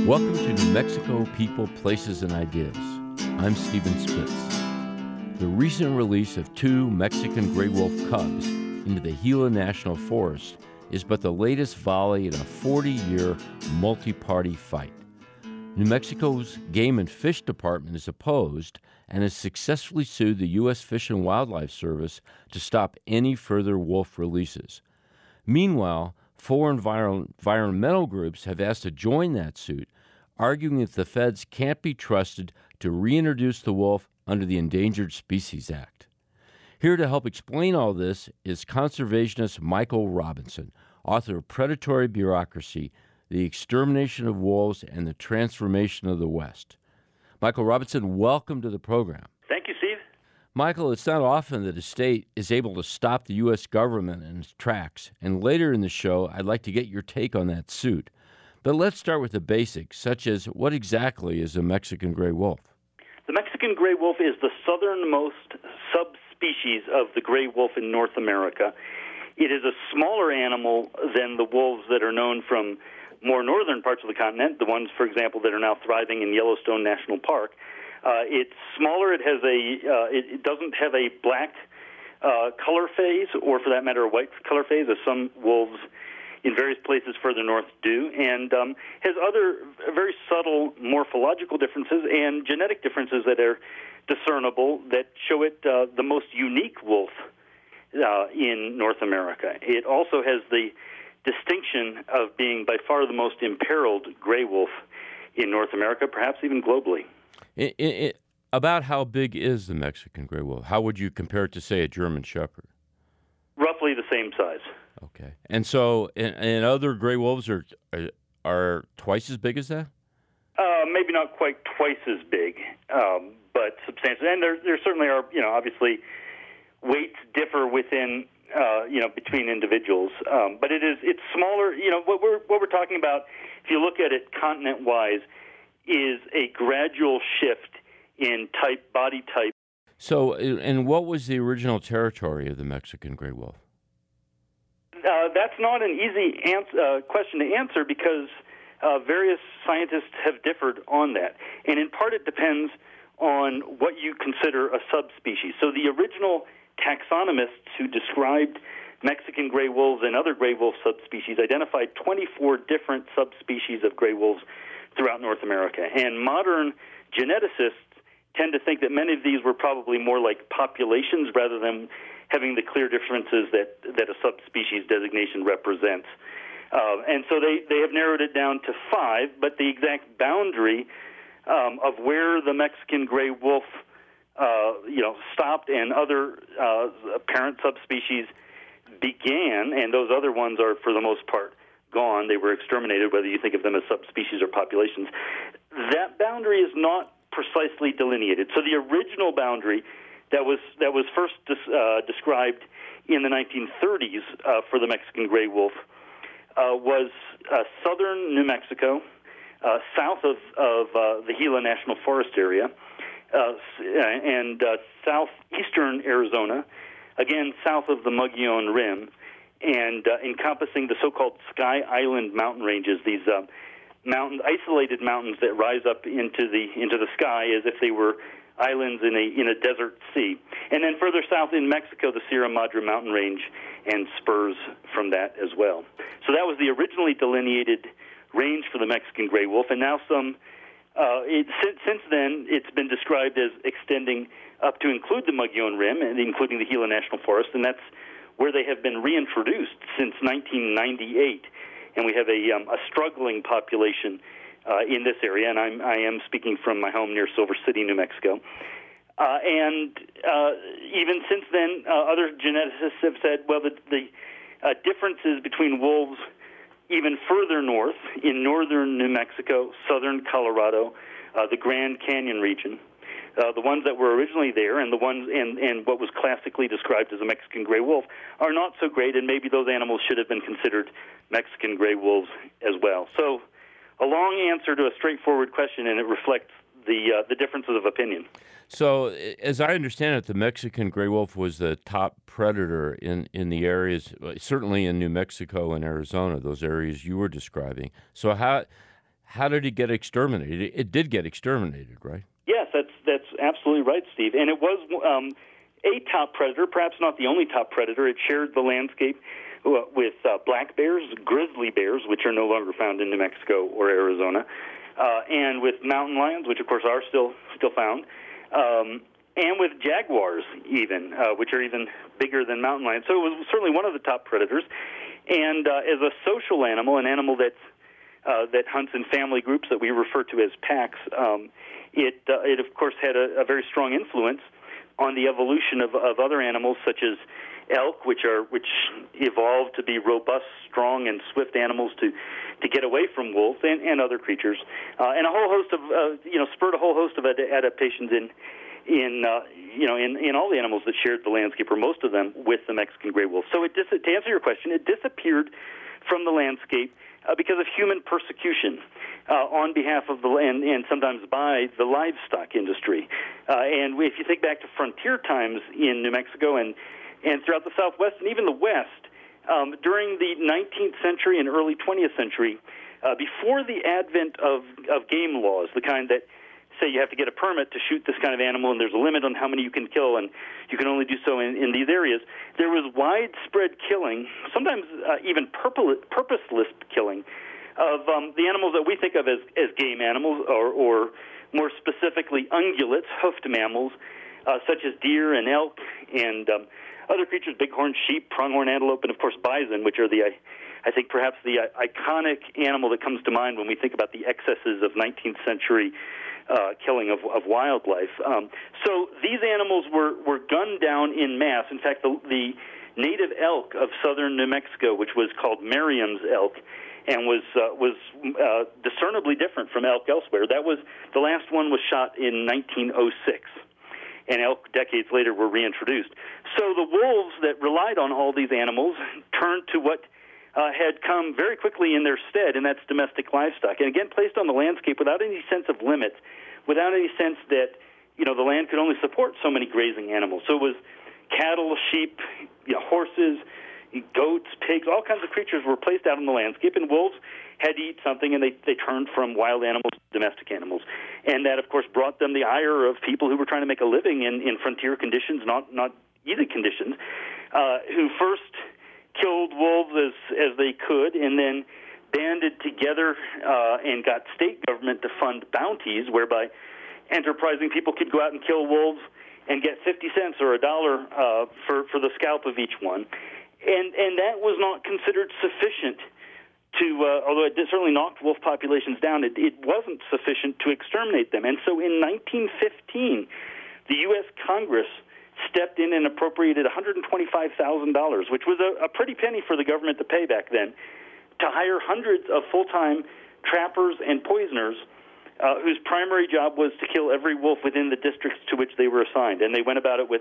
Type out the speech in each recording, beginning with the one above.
Welcome to New Mexico People, Places, and Ideas. I'm Stephen Spitz. The recent release of 2 Mexican gray wolf cubs into the Gila National Forest is but the latest volley in a 40-year multi-party fight. New Mexico's Game and Fish Department is opposed and has successfully sued the U.S. Fish and Wildlife Service to stop any further wolf releases. Meanwhile, 4 environmental groups have asked to join that suit, arguing that the feds can't be trusted to reintroduce the wolf under the Endangered Species Act. Here to help explain all this is conservationist Michael Robinson, author of Predatory Bureaucracy, The Extermination of Wolves and the Transformation of the West. Michael Robinson, welcome to the program. Thank you, Steve. Michael, it's not often that a state is able to stop the U.S. government in its tracks, and later in the show, I'd like to get your take on that suit. But let's start with the basics, such as what exactly is a Mexican gray wolf? The Mexican gray wolf is the southernmost subspecies of the gray wolf in North America. It is a smaller animal than the wolves that are known from more northern parts of the continent, the ones, for example, that are now thriving in Yellowstone National Park. It's smaller. It doesn't have a black color phase, or for that matter, a white color phase, as some wolves in various places further north do, and has other very subtle morphological differences and genetic differences that are discernible that show it the most unique wolf in North America. It also has the distinction of being by far the most imperiled gray wolf in North America, perhaps even globally. About how big is the Mexican gray wolf? How would you compare it to, say, a German Shepherd? Roughly the same size. Okay. And so, and other gray wolves are twice as big as that? Maybe not quite twice as big, but substantially. And there certainly are, obviously weights differ within, between individuals. But it's smaller. What we're talking about, if you look at it continent-wise, is a gradual shift in body type. So, and what was the original territory of the Mexican gray wolf? That's not an easy question to answer because various scientists have differed on that. And in part it depends on what you consider a subspecies. So the original taxonomists who described Mexican gray wolves and other gray wolf subspecies identified 24 different subspecies of gray wolves throughout North America. And modern geneticists tend to think that many of these were probably more like populations rather than having the clear differences that a subspecies designation represents. And so they have narrowed it down to 5, but the exact boundary of where the Mexican gray wolf stopped and other parent subspecies began, and those other ones are for the most part gone. They were exterminated, whether you think of them as subspecies or populations. That boundary is not precisely delineated. So the original boundary that was first described in the 1930s for the Mexican gray wolf was southern New Mexico, south of the Gila National Forest area, and southeastern Arizona, again south of the Mogollon Rim, and encompassing the so-called Sky Island mountain ranges, these isolated mountains that rise up into the sky as if they were islands in a desert sea. And then further south in Mexico, the Sierra Madre mountain range and spurs from that as well. So that was the originally delineated range for the Mexican gray wolf, and now since then it's been described as extending up to include the Mogollon Rim and including the Gila National Forest, and that's where they have been reintroduced since 1998. And we have a struggling population in this area, and I am speaking from my home near Silver City, New Mexico. And even since then, other geneticists have said, well, the differences between wolves even further north in northern New Mexico, southern Colorado, the Grand Canyon region, the ones that were originally there and the ones and what was classically described as a Mexican gray wolf are not so great, and maybe those animals should have been considered Mexican gray wolves as well. So a long answer to a straightforward question, and it reflects the differences of opinion. So, as I understand it, the Mexican gray wolf was the top predator in the areas, certainly in New Mexico and Arizona, those areas you were describing. So How did it get exterminated? It did get exterminated, right? Yes, that's absolutely right, Steve. And it was a top predator, perhaps not the only top predator. It shared the landscape with black bears, grizzly bears, which are no longer found in New Mexico or Arizona, and with mountain lions, which of course are still found, and with jaguars even, which are even bigger than mountain lions. So it was certainly one of the top predators. And as a social animal, an animal that hunts in family groups that we refer to as packs, it of course had a very strong influence on the evolution of other animals such as elk, which evolved to be robust, strong, and swift animals to get away from wolves and other creatures, and a whole host of spurred a whole host of adaptations in all the animals that shared the landscape, or most of them, with the Mexican gray wolf. So to answer your question, it disappeared from the landscape because of human persecution on behalf of the land and sometimes by the livestock industry. And if you think back to frontier times in New Mexico and throughout the Southwest and even the West, during the 19th century and early 20th century, before the advent of game laws, the kind that say you have to get a permit to shoot this kind of animal and there's a limit on how many you can kill and you can only do so in these areas, there was widespread killing, sometimes even purposeless killing, of the animals that we think of as game animals, or more specifically ungulates, hoofed mammals, such as deer and elk and other creatures, bighorn sheep, pronghorn antelope, and of course bison, which are I think perhaps the iconic animal that comes to mind when we think about the excesses of 19th century killing of wildlife. So these animals were gunned down in mass. In fact, the native elk of southern New Mexico, which was called Merriam's elk, and was discernibly different from elk elsewhere. The last one was shot in 1906, and elk decades later were reintroduced. So the wolves that relied on all these animals turned to what had come very quickly in their stead, and that's domestic livestock. And again, placed on the landscape without any sense of limits, without any sense that the land could only support so many grazing animals. So it was cattle, sheep, horses, goats, pigs, all kinds of creatures were placed out on the landscape, and wolves had to eat something, and they turned from wild animals to domestic animals. And that, of course, brought them the ire of people who were trying to make a living in frontier conditions, not easy conditions, who first killed wolves as they could, and then banded together and got state government to fund bounties whereby enterprising people could go out and kill wolves and get 50 cents or $1 for the scalp of each one. And that was not considered sufficient to, although it certainly knocked wolf populations down, it wasn't sufficient to exterminate them. And so in 1915, the U.S. Congress stepped in and appropriated $125,000, which was a pretty penny for the government to pay back then, to hire hundreds of full-time trappers and poisoners whose primary job was to kill every wolf within the districts to which they were assigned. And they went about it with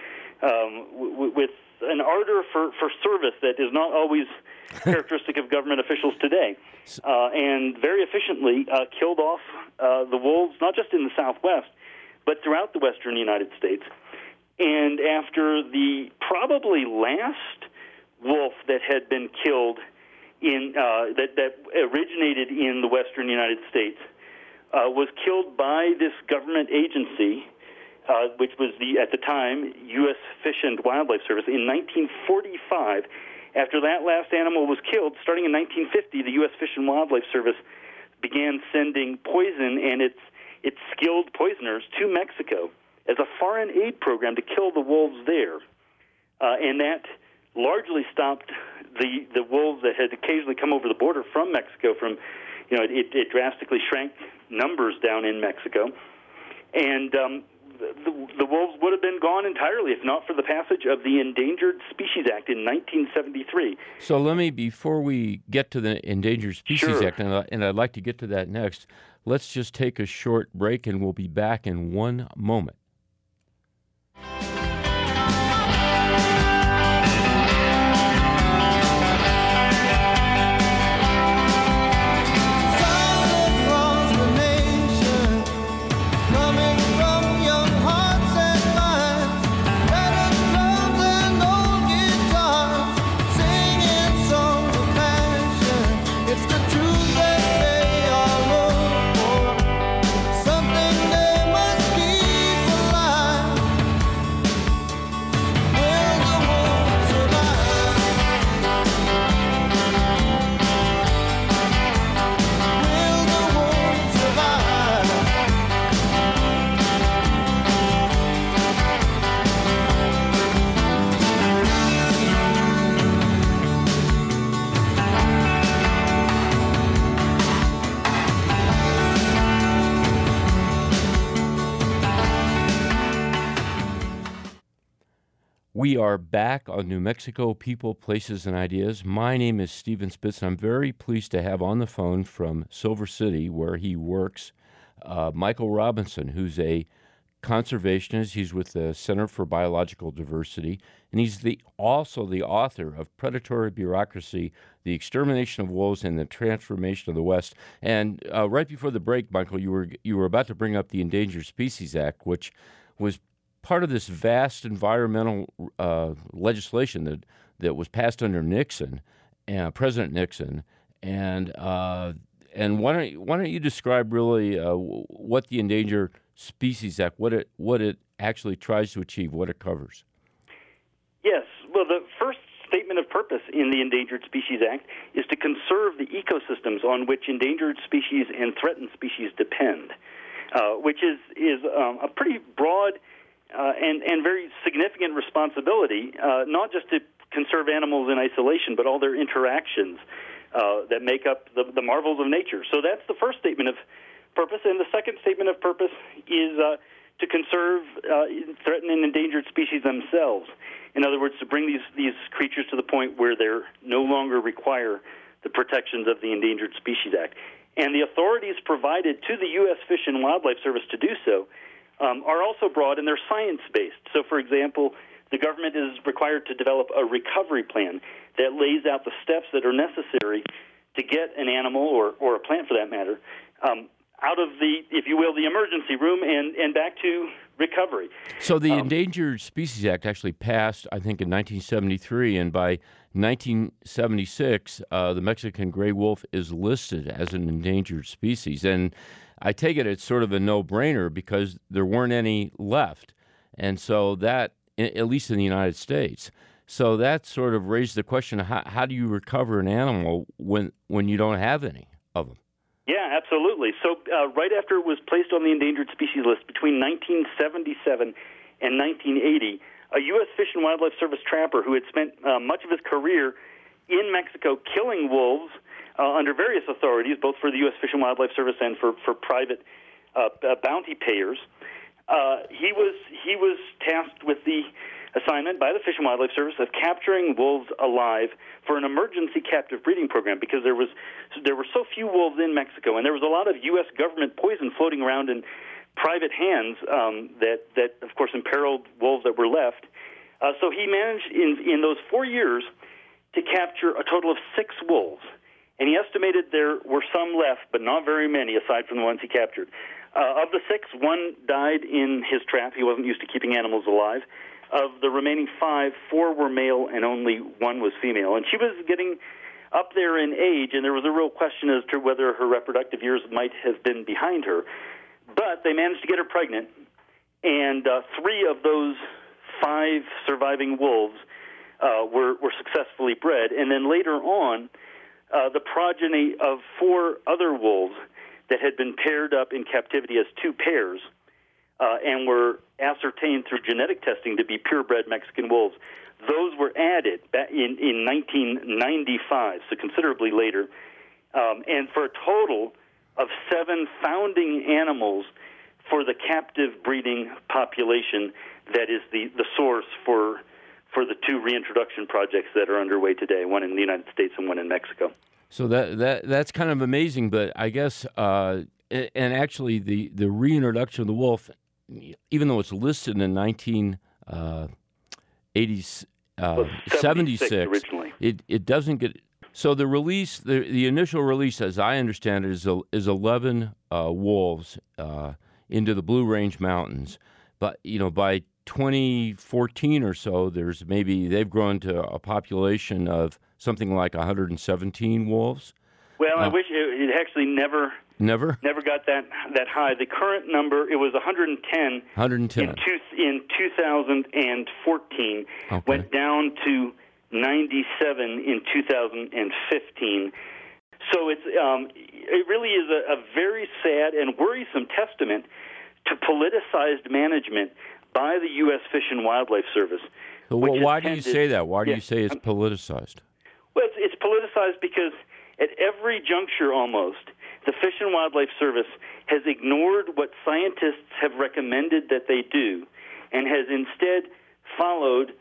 with an ardor for service that is not always characteristic of government officials today, and very efficiently killed off the wolves, not just in the Southwest, but throughout the western United States. And after the probably last wolf that had been killed that originated in the western United States was killed by this government agency, which was at the time U.S. Fish and Wildlife Service, in 1945. After that last animal was killed, starting in 1950, the U.S. Fish and Wildlife Service began sending poison and its skilled poisoners to Mexico as a foreign aid program to kill the wolves there. And that largely stopped the wolves that had occasionally come over the border from Mexico. It drastically shrank numbers down in Mexico. And the wolves would have been gone entirely if not for the passage of the Endangered Species Act in 1973. So before we get to the Endangered Species Act, and I'd like to get to that next, let's just take a short break, and we'll be back in one moment. It's the truth that they are We are back on New Mexico People, Places, and Ideas. My name is Stephen Spitz, and I'm very pleased to have on the phone from Silver City, where he works, Michael Robinson, who's a conservationist. He's with the Center for Biological Diversity, and he's also the author of Predatory Bureaucracy, The Extermination of Wolves and the Transformation of the West. And right before the break, Michael, you were about to bring up the Endangered Species Act, which was part of this vast environmental legislation that was passed under Nixon, President Nixon, and why don't you describe really what the Endangered Species Act, what it actually tries to achieve, what it covers? Yes. Well, the first statement of purpose in the Endangered Species Act is to conserve the ecosystems on which endangered species and threatened species depend, which is a pretty broad and very significant responsibility, not just to conserve animals in isolation, but all their interactions that make up the marvels of nature. So that's the first statement of purpose. And the second statement of purpose is to conserve threatened and endangered species themselves. In other words, to bring these creatures to the point where they no longer require the protections of the Endangered Species Act. And the authorities provided to the U.S. Fish and Wildlife Service to do so are also broad, and they're science-based. So, for example, the government is required to develop a recovery plan that lays out the steps that are necessary to get an animal, or a plant for that matter, out of the, if you will, the emergency room and back to recovery. So the Endangered Species Act actually passed, I think, in 1973, and by 1976, the Mexican gray wolf is listed as an endangered species. And I take it's sort of a no-brainer because there weren't any left. And so that, at least in the United States, so that sort of raised the question, how do you recover an animal when you don't have any of them? Yeah, absolutely. So right after it was placed on the endangered species list between 1977 and 1980, a U.S. Fish and Wildlife Service trapper who had spent much of his career in Mexico killing wolves under various authorities, both for the U.S. Fish and Wildlife Service and for private bounty payers, he was tasked with the assignment by the Fish and Wildlife Service of capturing wolves alive for an emergency captive breeding program, because there were so few wolves in Mexico, and there was a lot of U.S. government poison floating around in private hands that of course imperiled wolves that were left. So he managed in those 4 years to capture a total of 6 wolves, and he estimated there were some left, but not very many aside from the ones he captured. Of the 6, 1 died in his trap. He wasn't used to keeping animals alive. Of the remaining 5, 4 were male and only 1 was female. And she was getting up there in age, and there was a real question as to whether her reproductive years might have been behind her. But they managed to get her pregnant, and 3 of those 5 surviving wolves were successfully bred. And then later on, the progeny of 4 other wolves that had been paired up in captivity as 2 pairs and were ascertained through genetic testing to be purebred Mexican wolves. Those were added back in 1995, so considerably later, and for a total of 7 founding animals for the captive breeding population that is the source for the 2 reintroduction projects that are underway today, one in the United States and one in Mexico. So that's kind of amazing, but I guess, and actually the reintroduction of the wolf, even though it's listed in 1976 originally, it doesn't get. So the release, the initial release, as I understand it, is 11 wolves into the Blue Range Mountains. But by 2014 or so, they've grown to a population of something like 117 wolves. Well, I wish it actually never got that high. The current number, it was 110. 110 in 2014. Okay. Went down to 97 in 2015. So it really is a very sad and worrisome testament to politicized management by the U.S. Fish and Wildlife Service. So why do you say that? Why do you say it's politicized? Well, it's politicized because at every juncture almost, the Fish and Wildlife Service has ignored what scientists have recommended that they do and has instead followed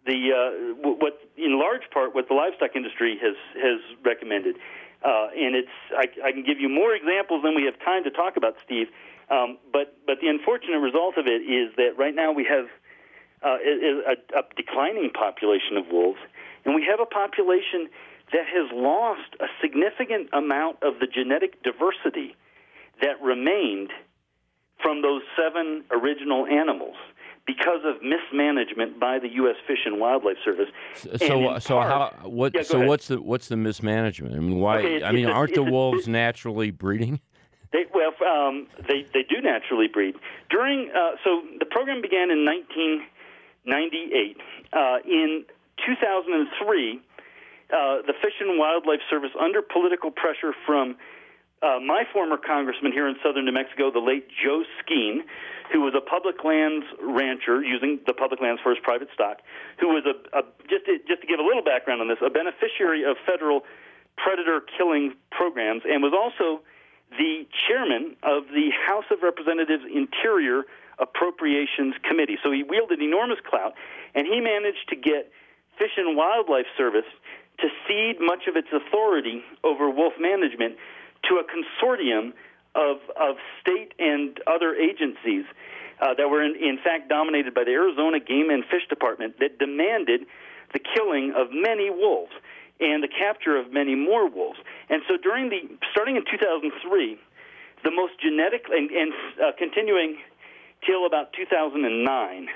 what in large part what the livestock industry has recommended, and I can give you more examples than we have time to talk about, Steve. But the unfortunate result of it is that right now we have a declining population of wolves, and we have a population that has lost a significant amount of the genetic diversity that remained from those 7 original animals because of mismanagement by the U.S. Fish and Wildlife Service. What's the mismanagement? I mean, why? Okay, aren't the wolves naturally breeding? They do naturally breed. So the program began in 1998. In 2003, the Fish and Wildlife Service, under political pressure from my former congressman here in southern New Mexico, the late Joe Skeen, who was a public lands rancher using the public lands for his private stock, who was just to give a little background on this, a beneficiary of federal predator killing programs, and was also the chairman of the House of Representatives Interior Appropriations Committee. So he wielded enormous clout, and he managed to get Fish and Wildlife Service to cede much of its authority over wolf management to a consortium of state and other agencies that were in fact dominated by the Arizona Game and Fish Department, that demanded the killing of many wolves and the capture of many more wolves. And so starting in 2003, the most genetic and continuing till about 2008,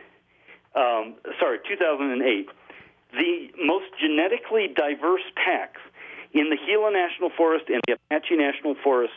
the most genetically diverse packs in the Gila National Forest and the Apache National Forest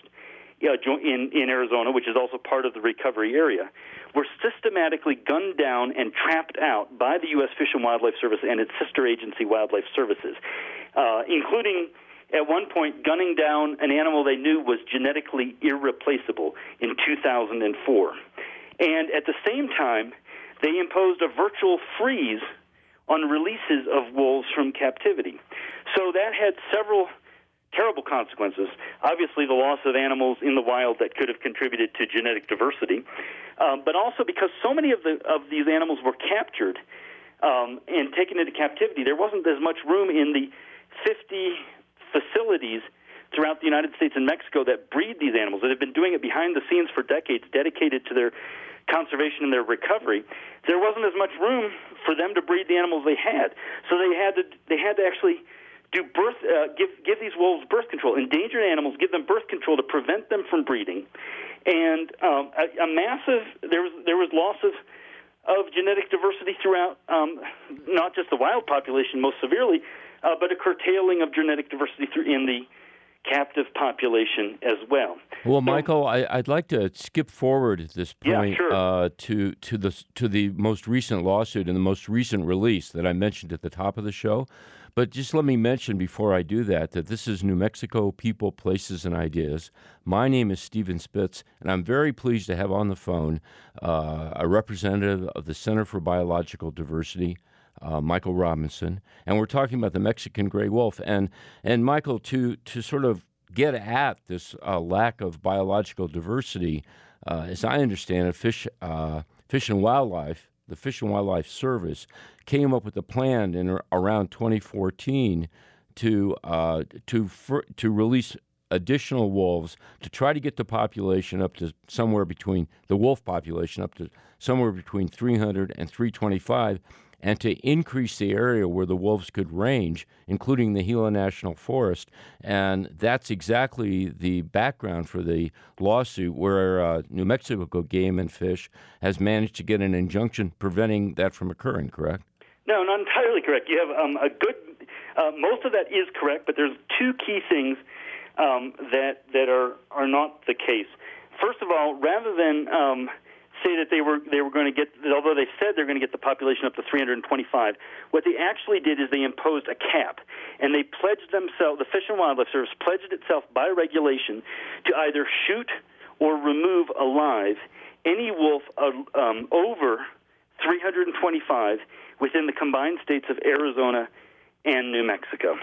in Arizona, which is also part of the recovery area, were systematically gunned down and trapped out by the U.S. Fish and Wildlife Service and its sister agency, Wildlife Services, including at one point gunning down an animal they knew was genetically irreplaceable in 2004. And at the same time, they imposed a virtual freeze on releases of wolves from captivity. So that had several terrible consequences. Obviously, the loss of animals in the wild that could have contributed to genetic diversity, but also because so many of these animals were captured and taken into captivity, there wasn't as much room in the 50 facilities throughout the United States and Mexico that breed these animals, that have been doing it behind the scenes for decades, dedicated to their conservation and their recovery. There wasn't as much room for them to breed the animals they had, so they had to actually do give these wolves birth control, endangered animals, give them birth control to prevent them from breeding, and there was loss of genetic diversity throughout, not just the wild population most severely, but a curtailing of genetic diversity in the captive population as well. Well, Michael, I'd like to skip forward at this point to the most recent lawsuit and the most recent release that I mentioned at the top of the show. But just let me mention before I do that this is New Mexico People, Places, and Ideas. My name is Stephen Spitz, and I'm very pleased to have on the phone a representative of the Center for Biological Diversity, Michael Robinson, and we're talking about the Mexican gray wolf. And Michael, to sort of get at this lack of biological diversity, as I understand it, Fish and Wildlife, the Fish and Wildlife Service, came up with a plan in around 2014 to release additional wolves to try to get the population up to somewhere between the wolf population up to somewhere between 300 and 325. And to increase the area where the wolves could range, including the Gila National Forest. And that's exactly the background for the lawsuit where New Mexico Game and Fish has managed to get an injunction preventing that from occurring, correct? No, not entirely correct. You have most of that is correct, but there's two key things that are not the case. First of all, rather than say that they were going to get, although they said they're going to get the population up to 325, what they actually did is they imposed a cap, and they pledged themselves, the Fish and Wildlife Service pledged itself by regulation to either shoot or remove alive any wolf over 325 within the combined states of Arizona and New Mexico,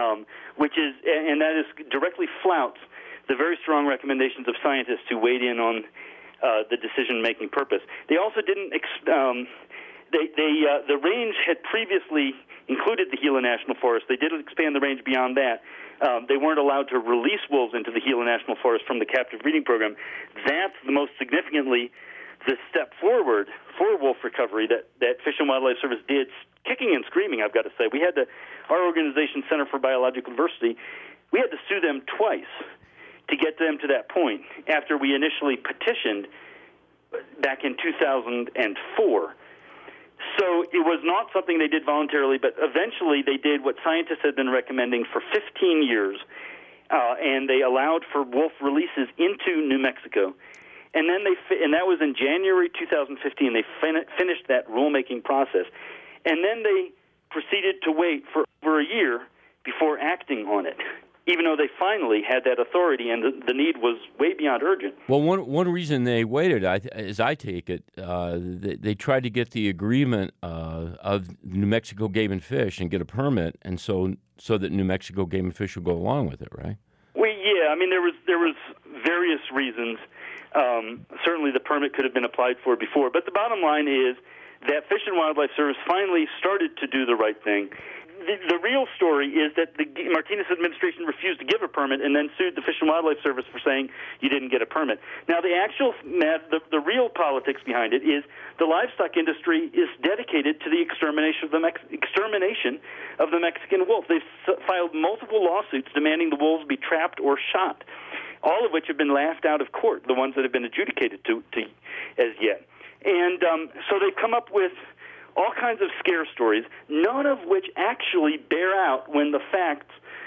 and that is directly flouts the very strong recommendations of scientists who weighed in on the decision-making purpose. They also didn't The range had previously included the Gila National Forest. They did expand the range beyond that. They weren't allowed to release wolves into the Gila National Forest from the captive breeding program. That's the most significantly the step forward for wolf recovery that Fish and Wildlife Service did, kicking and screaming, I've got to say. Our organization, Center for Biological Diversity, we had to sue them twice to get them to that point after we initially petitioned back in 2004. So it was not something they did voluntarily, but eventually they did what scientists had been recommending for 15 years, and they allowed for wolf releases into New Mexico. And then that was in January 2015. They finished that rulemaking process, and then they proceeded to wait for over a year before acting on it, even though they finally had that authority and the need was way beyond urgent. Well, one reason they waited, as I take it, they tried to get the agreement of New Mexico Game and Fish and get a permit, and so that New Mexico Game and Fish would go along with it, right? Well, yeah. I mean, there was various reasons. Certainly the permit could have been applied for before, but the bottom line is that Fish and Wildlife Service finally started to do the right thing. The real story is that the Martinez administration refused to give a permit and then sued the Fish and Wildlife Service for saying you didn't get a permit. Now, the real politics behind it is the livestock industry is dedicated to the extermination of the Mexican wolf. They've filed multiple lawsuits demanding the wolves be trapped or shot, all of which have been laughed out of court, the ones that have been adjudicated to as yet. And so they've come up with all kinds of scare stories, none of which actually bear out when the facts,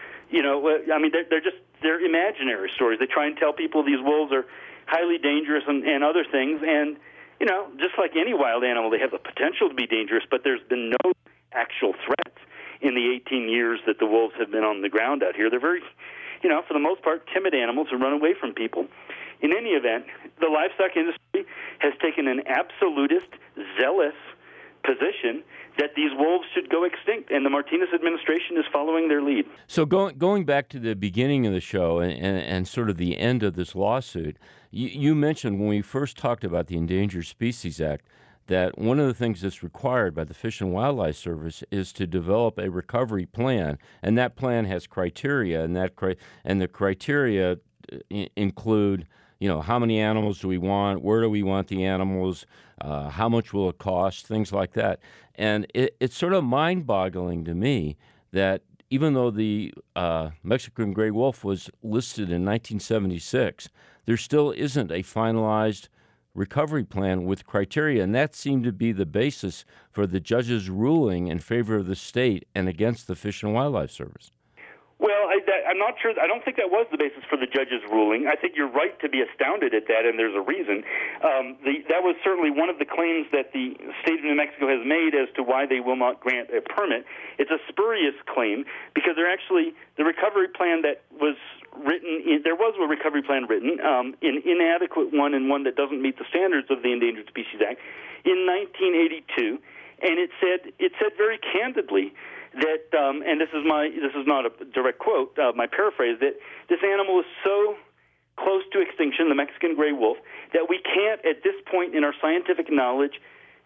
they're imaginary stories. They try and tell people these wolves are highly dangerous and other things, and, just like any wild animal, they have the potential to be dangerous, but there's been no actual threats in the 18 years that the wolves have been on the ground out here. They're very, for the most part, timid animals who run away from people. In any event, the livestock industry has taken an absolutist, zealous position that these wolves should go extinct, and the Martinez administration is following their lead. So going back to the beginning of the show and sort of the end of this lawsuit, you mentioned when we first talked about the Endangered Species Act that one of the things that's required by the Fish and Wildlife Service is to develop a recovery plan, and that plan has criteria, and the criteria include how many animals do we want, where do we want the animals, how much will it cost, things like that. And it's sort of mind-boggling to me that even though the Mexican gray wolf was listed in 1976, there still isn't a finalized recovery plan with criteria, and that seemed to be the basis for the judge's ruling in favor of the state and against the Fish and Wildlife Service. Well, I'm not sure. I don't think that was the basis for the judge's ruling. I think you're right to be astounded at that, and there's a reason. That was certainly one of the claims that the state of New Mexico has made as to why they will not grant a permit. It's a spurious claim because the recovery plan that was written, there was a recovery plan written, an inadequate one and one that doesn't meet the standards of the Endangered Species Act in 1982, and it said very candidly that, and this is not a direct quote, my paraphrase, that this animal is so close to extinction, the Mexican gray wolf, that we can't, at this point in our scientific knowledge,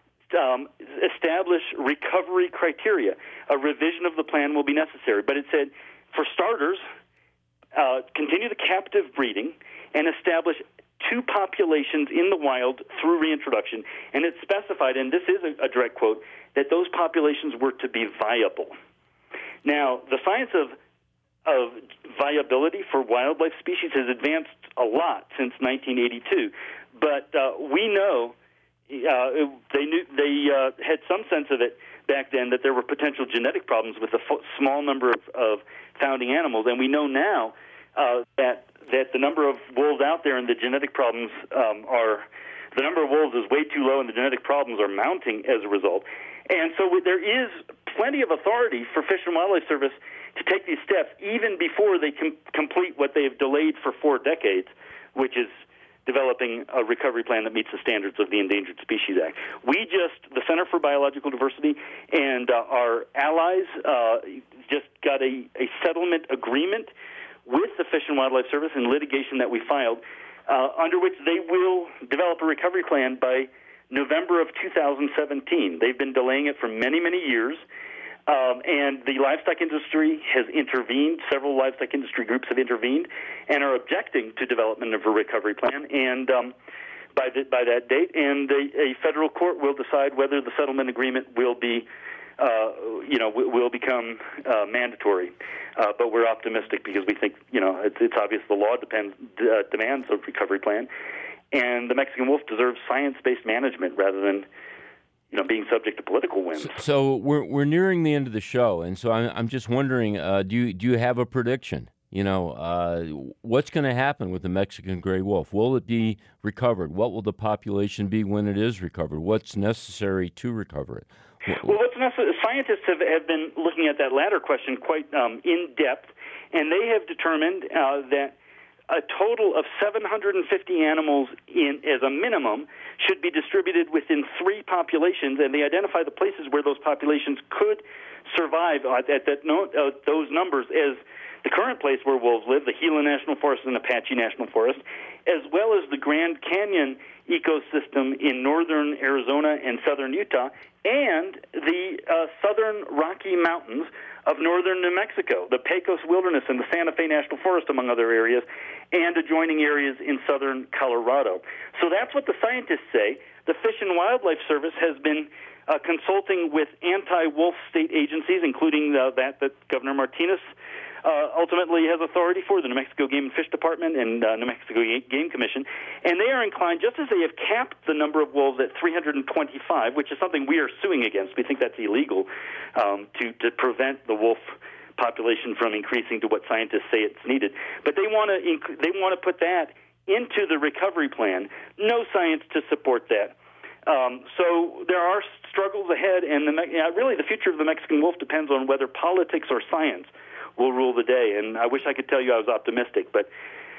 establish recovery criteria. A revision of the plan will be necessary. But it said, for starters, continue the captive breeding and establish two populations in the wild through reintroduction. And it specified, and this is a direct quote, that those populations were to be viable. Now, the science of viability for wildlife species has advanced a lot since 1982, but we know they had some sense of it back then that there were potential genetic problems with a small number of founding animals, and we know now that the number of wolves out there and the genetic problems the number of wolves is way too low, and the genetic problems are mounting as a result. And so there is plenty of authority for Fish and Wildlife Service to take these steps even before they complete what they have delayed for 4 decades, which is developing a recovery plan that meets the standards of the Endangered Species Act. The Center for Biological Diversity and our allies just got a settlement agreement with the Fish and Wildlife Service in litigation that we filed, under which they will develop a recovery plan by November of 2017. They've been delaying it for many, many years. And the livestock industry has intervened. Several livestock industry groups have intervened and are objecting to development of a recovery plan. And by that date, and a federal court will decide whether the settlement agreement will be, will become mandatory. But we're optimistic because we think, it's obvious the law demands a recovery plan, and the Mexican wolf deserves science-based management rather than being subject to political whims. So we're nearing the end of the show, and so I'm just wondering, do you have a prediction? What's going to happen with the Mexican gray wolf? Will it be recovered? What will the population be when it is recovered? What's necessary to recover it? Well, what's necessary? Scientists have been looking at that latter question quite in depth, and they have determined that a total of 750 animals as a minimum should be distributed within 3 populations, and they identify the places where those populations could survive at those numbers as the current place where wolves live, the Gila National Forest and Apache National Forest, as well as the Grand Canyon ecosystem in northern Arizona and southern Utah, and the southern Rocky Mountains of northern New Mexico, the Pecos Wilderness and the Santa Fe National Forest, among other areas, and adjoining areas in southern Colorado. So that's what the scientists say. The Fish and Wildlife Service has been consulting with anti-wolf state agencies, including that Governor Martinez ultimately has authority for, the New Mexico Game and Fish Department and New Mexico Game Commission, and they are inclined, just as they have capped the number of wolves at 325, which is something we are suing against. We think that's illegal to prevent the wolf population from increasing to what scientists say it's needed. But they want to put that into the recovery plan. No science to support that. So there are struggles ahead, and really the future of the Mexican wolf depends on whether politics or science will rule the day. And I wish I could tell you I was optimistic, but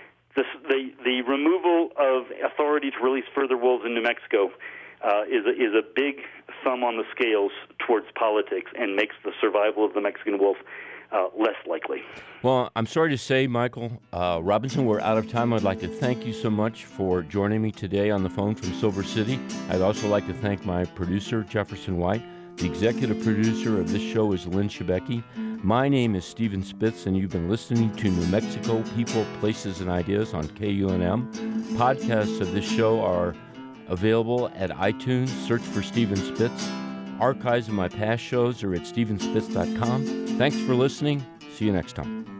the removal of authority to release further wolves in New Mexico is a big thumb on the scales towards politics and makes the survival of the Mexican wolf less likely. Well, I'm sorry to say, Michael Robinson, we're out of time. I'd like to thank you so much for joining me today on the phone from Silver City. I'd also like to thank my producer, Jefferson White. The executive producer of this show is Lynn Shebeki. My name is Stephen Spitz, and you've been listening to New Mexico People, Places, and Ideas on KUNM. Podcasts of this show are available at iTunes. Search for Stephen Spitz. Archives of my past shows are at stephenspitz.com. Thanks for listening. See you next time.